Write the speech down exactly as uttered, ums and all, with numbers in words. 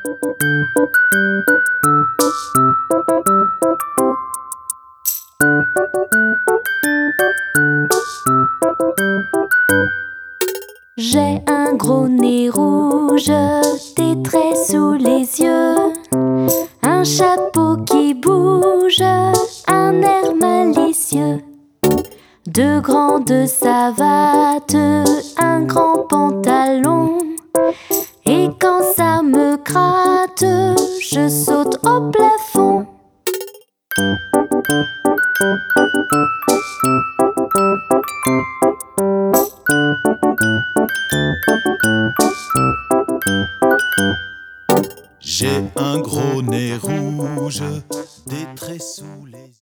J'ai un gros nez rouge, des traits sous les yeux, un chapeau qui bouge, un air malicieux, de grandes savates, un grand pantalon. Et quand ça me gratte, je saute au plafond. J'ai un gros nez rouge,